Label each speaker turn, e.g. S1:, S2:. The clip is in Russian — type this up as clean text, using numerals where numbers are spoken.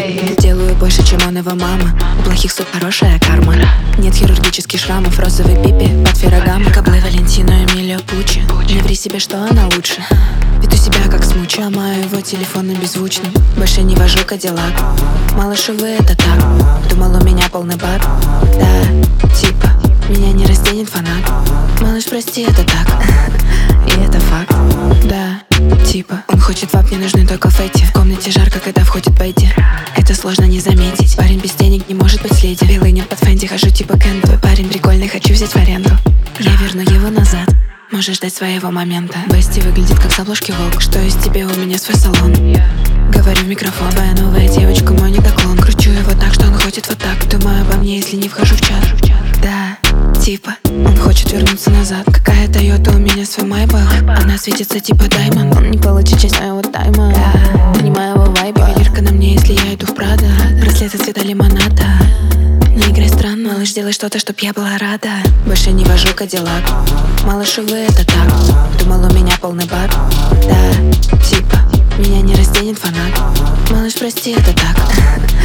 S1: Делаю больше, чем он его мама. У плохих суп хорошая карма. Нет хирургических шрамов, розовый пипи под Феррагамо. Каблы Валентино, Эмилио Пуччи. Не ври себе, что она лучше. Веду себя как смучу, ломаю его телефон на беззвучном. Больше не вожу Кадиллак. Малыш, увы, это так. Думал, у меня полный бак. Да, типа, меня не разденет фанат. Малыш, прости, это так. И это факт. Да, типа, он хочет вап, мне нужны только фэти. В комнате жарко, когда входит Бетти. Это сложно не заметить. Парень без денег не может быть леди. Белый нет под Фэнди, хожу типа Кэн. Твой парень прикольный, хочу взять в аренду. Я верну его назад. Можешь ждать своего момента. Бести выглядит как с обложки Волк. Что из тебя, у меня свой салон. Говорю в микрофон, твоя новая девочка, мой недоклон. Кручу его так, что он ходит вот так. Думаю обо мне, если не вхожу в чат. Да, типа, он хочет вернуться назад. Какая Тойота, у меня свой Майбах. Она светится типа Даймонд. Он не получит часть моего тайма. Да, понимаю его вайба. Ювелирка на мне, если я иду в Прадо. Браслеты цвета лимонада. Не играй странно, малыш, делай что-то, чтоб я была рада. Больше не вожу Кадиллак. Малыш, увы, это так. Думал, у меня полный бак. Да, типа, меня не разденет фанат. Малыш, прости, это так.